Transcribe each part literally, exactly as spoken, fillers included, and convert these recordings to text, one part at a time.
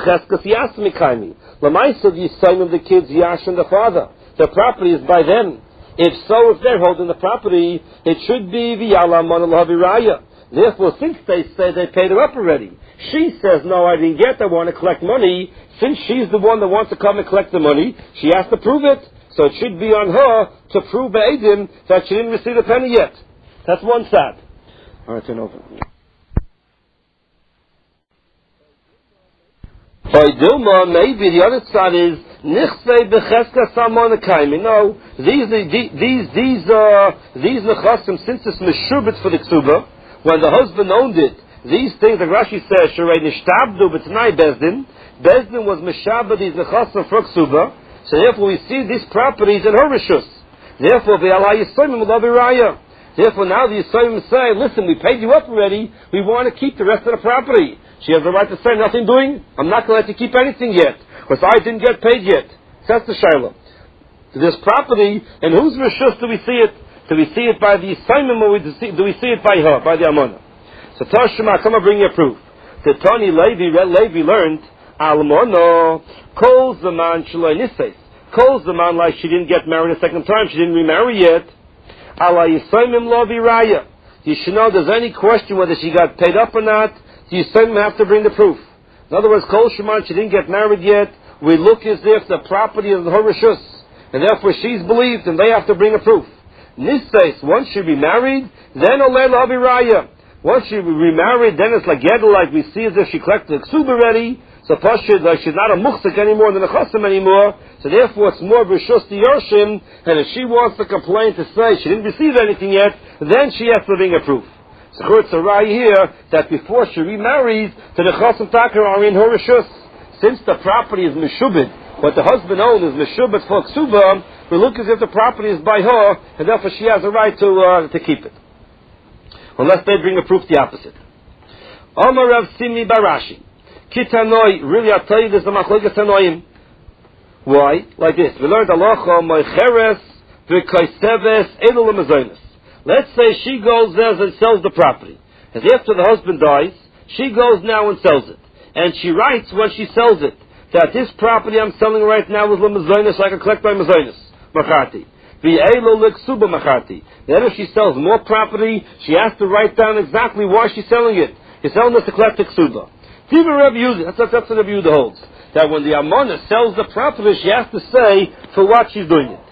b'cheskas yasmi kaimi. L'maisa the son of the kids Yash and the father. The property is by them. If so, if they're holding the property, it should be v'yala amana l'haviraya. Therefore, since they say they paid her up already, she says, no, I didn't get, I want to collect money. Since she's the one that wants to come and collect the money, she has to prove it. So it should be on her to prove Be'edim that she didn't receive a penny yet. That's one side. All right, turn over. By Dilma, maybe the other side is Nichsei b'cheska samon kaimi. No, these these these uh these nechasim, since it's meshubit for the ksuba, when the husband owned it, these things like Rashi says, sherei nishtabdu b'tnai bezdin. Bezdin was meshabed these nechasim for ksuba. So therefore, we see these properties in her rishus. Therefore, ve'alai yisayim l'laviraya. Therefore, now the yisayim say, listen, we paid you up already. We want to keep the rest of the property. She has the right to say, nothing doing. I'm not going to let you keep anything yet, because I didn't get paid yet. That's the shayla. This property, and whose rishus do we see it? Do we see it by the yisayim, or do we see it by her, by the amana? So Tashma, come and bring your proof. The Tani Levi, Levi learned, Almono, calls the man Shalai Nises, calls the man like she didn't get married a second time, she didn't remarry yet. Allah Yisayim Lo Viraya. You should know there's any question whether she got paid up or not, the Yisayim have to bring the proof. In other words, Kol Sheman, she didn't get married yet, we look as if the property is her rishus, and therefore she's believed, and they have to bring a proof. Nises, once she remarried, then Oleh Lo Viraya. Once she remarried, then it's like Yedel, like we see as if she collected the ksuba already. So Pashid, like she's not a muhsik anymore than a chasam anymore. So therefore it's more b'shus to Yoshim. And if she wants to complain to say she didn't receive anything yet, then she has to bring a proof. So it's a right here that before she remarries, to the chasam takar are in her rishus. Since the property is meshubit, what the husband owns is meshubit for ksuba, we look as if the property is by her, and therefore she has a right to uh, to keep it. Unless they bring a proof the opposite. Omar Rav Simi Barashi. Kitanoi, really I'll tell you this is the machlokes tanoim. Why? Like this. We learned halacha moicheres v'kaiseves edel l'mezonos. Let's say she goes there and sells the property. And after the husband dies, she goes now and sells it. And she writes when she sells it that this property I'm selling right now is l'mezonos, so I can collect my mezonos. Machati. V'elo l'ksuba machati. Then if she sells more property, she has to write down exactly why she's selling it. She's selling it to collect the ksuba. Even Rabbi Yehuda, that's, that's what Rabbi Yehuda holds. That when the Amana sells the property, she has to say for what she's doing it.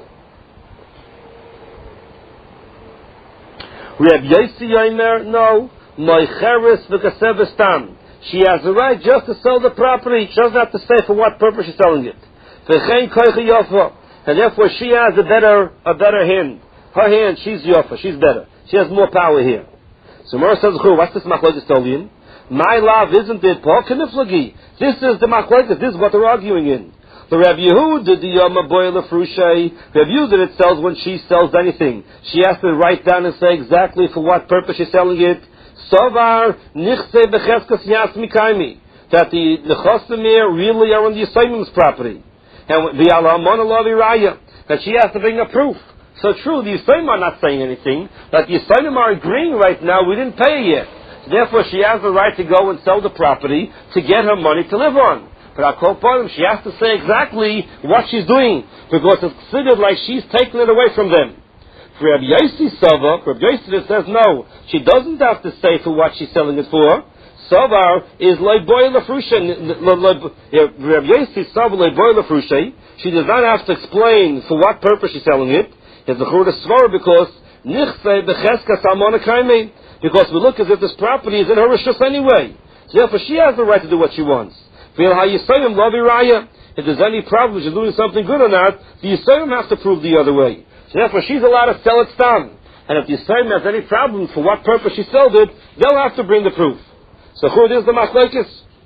Rabbi Yossi Yomer, no. Moicheres v'kasevestam. She has the right just to sell the property. She doesn't have to say for what purpose she's selling it. V'chein koicha yofa. And therefore she has a better, a better hand. Her hand, she's yofa, she's better. She has more power here. So Mora says, what's this machlokes tolin? My love, isn't it? Paul Kaniflagi. This is the machlokes. This is what they're arguing in. The Rabbi Yehuda, the Yoma Boyle Frushay, Rabbi Yehuda, it sells when she sells anything. She has to write down and say exactly for what purpose she's selling it. Sovar nichse becheskas yasmi kaimi. That the the chosamir really are on the Yisayim's property, and the Alamon Alavi Raya. That she has to bring a proof. So true, the Yisayim are not saying anything. That the Yisayim are agreeing right now. We didn't pay yet. Therefore, she has the right to go and sell the property to get her money to live on. But I'll call upon them, she has to say exactly what she's doing, because it's considered like she's taking it away from them. For Rabbi Yossi Sava, Rabbi Yossi says no, she doesn't have to say for what she's selling it for. Savar is leiboy lefrusha. Rabbi Yossi Sava leiboy lefrusha. She does not have to explain for what purpose she's selling it. It's a churda svara because nichse becheska salmona kaimei. Because we look as if this property is in her rishus anyway. So therefore she has the right to do what she wants. If there's any problem, she's doing something good or not, the Yisayim have to prove the other way. So therefore she's allowed to sell it stam. And if the Yisayim has any problem for what purpose she sold it, they'll have to bring the proof. So who is the machlokes?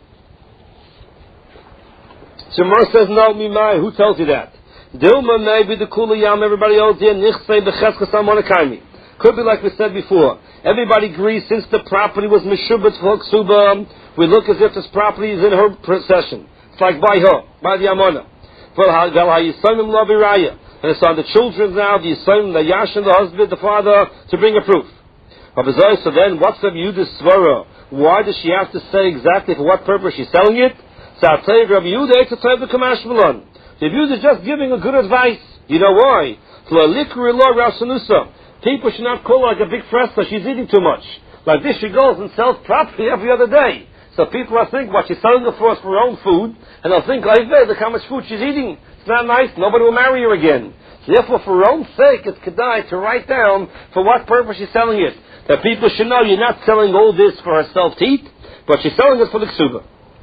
So Mar says, no, mimai, who tells you that? Dilma maybe the kuliyam, everybody else here, nichsei becheskas amonakaimi. Could be like we said before. Everybody agrees since the property was meshubet for ksuba, we look as if this property is in her possession. It's like by her, by the amana. And it's on the children now, the son, the yash, and the husband, the father, to bring a proof. So then, what's the Yehuda's svara? Why does she have to say exactly for what purpose she's selling it? So I'll tell you, Rabbi Yehuda, it's a type of Kamash Malon. Rabbi Yehuda is just giving a good advice. You know why? People should not call her like a big fresta, she's eating too much. Like this, she goes and sells property every other day. So people are thinking, what, she's selling it for us for her own food, and they'll think, like, look how much food she's eating. It's not nice, nobody will marry her again. So therefore, for her own sake, it's kedai to write down for what purpose she's selling it. That people should know you're not selling all this for herself to eat, but she's selling it for the ksuba.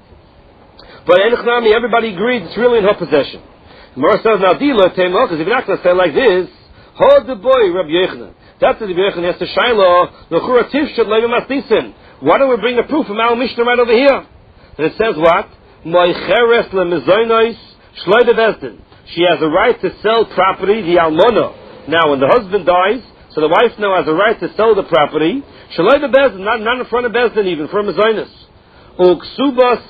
But Enochnami, everybody agrees it's really in her possession. The Gemara says, now, Dila, because if you're not going to say like this, hold the boy, Rabbi Yochanan. That's what Rabbi Yochanan has to Shiloh, L'chura tifshet le'im masnisin. Why don't we bring a proof from our Mishnah right over here? And it says what? Moicheres le'mezoinois shloide bezdin. She has a right to sell property, the almona. Now, when the husband dies, so the wife now has a right to sell the property. Shloide bezdin, not, not in front of bezdin even, for mezoinos. Uksubas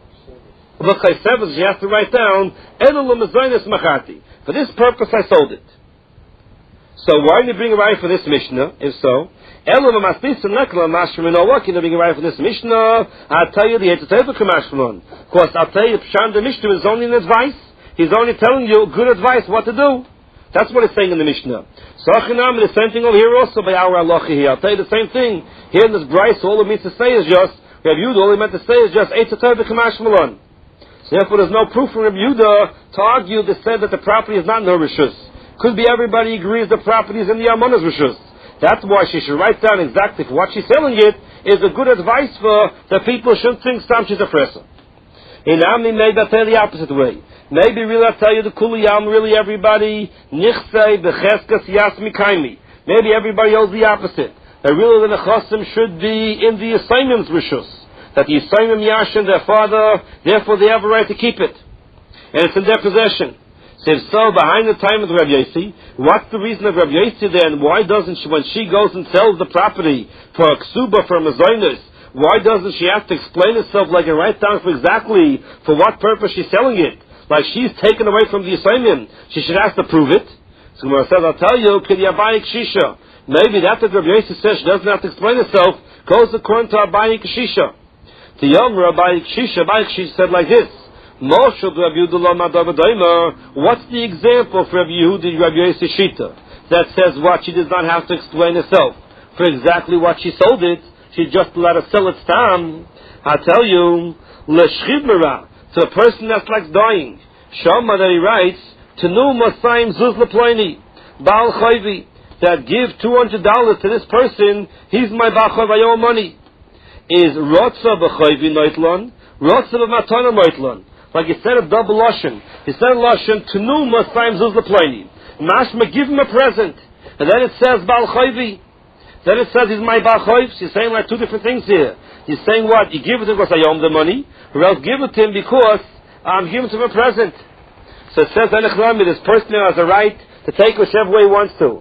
v'chaysevas, she has to write down, elu le'mezoinos machati. For this purpose I sold it. So why did you bring a right for this Mishnah? If so, Elu v'masnisin nekla mashmin. What can you bring a right for this Mishnah? I'll tell you the Eitzeteva Kamashmalon. Of course, I'll tell you Pshan the Mishnah is only an advice. He's only telling you good advice what to do. That's what it's saying in the Mishnah. So Achinam, the same thing over here also by our halacha here. I'll tell you the same thing. Here in this Bryce, all it means to say is just Rabbi Yehuda. All he meant to say is just Eitzeteva Kamashmalon. So therefore, there's no proof from Rabbi Yehuda to argue to say that the property is not in her rishus. Could be everybody agrees the property is in the Almona's rishus. That's why she should write down exactly for what she's selling it is a good advice for the people shouldn't think some she's a fresser. In Amni, maybe I'll tell you the opposite way. Maybe really I'll tell you the Kuliyam, really everybody, Nichsei, Becheskas, Yasmi, Kaimi. Maybe everybody else the opposite. That really the Nechasim should be in the Yisayim's rishus. That the Yisayim Yashin, their father, therefore they have a right to keep it. And it's in their possession. So if so, behind the time of Rabbi Yossi, what's the reason of Rabbi Yossi then? Why doesn't she, when she goes and sells the property for a ksuba, for a mazoinus, why doesn't she have to explain herself like and write down for exactly for what purpose she's selling it? Like she's taken away from the assignment. She should have to prove it. So Gemara says, I'll tell you, K'diyabayik Shisha. Maybe that's what Rabbi Yossi says, she doesn't have to explain herself, goes according to Abayik Shisha. The Yom Rabbi Shisha, Abayik Shisha said like this, what's the example for Rabbi Yehuda Rabbi Yossi Shita that says what she does not have to explain herself for exactly what she sold it? She just let her sell it tam. I tell you, l'shchibmera, to a person that's like dying. Shama that he writes to nu masayim zuz leploini bal chayvi that give two hundred dollars to this person. He's my bachavayo money. Is rotza b'chayvi noitlon rotza b'matana noitlon. Like he said a double lashon. He said lashon to nu masayim zuz leploini. Mashma, give him a present, and then it says bal chayvi. Then it says he's my bal chayv. He's saying like two different things here. He's saying what? You give it to him because I own the money, or else give it to him because I'm giving to him a present. So it says, this person has a right to take whichever way he wants to.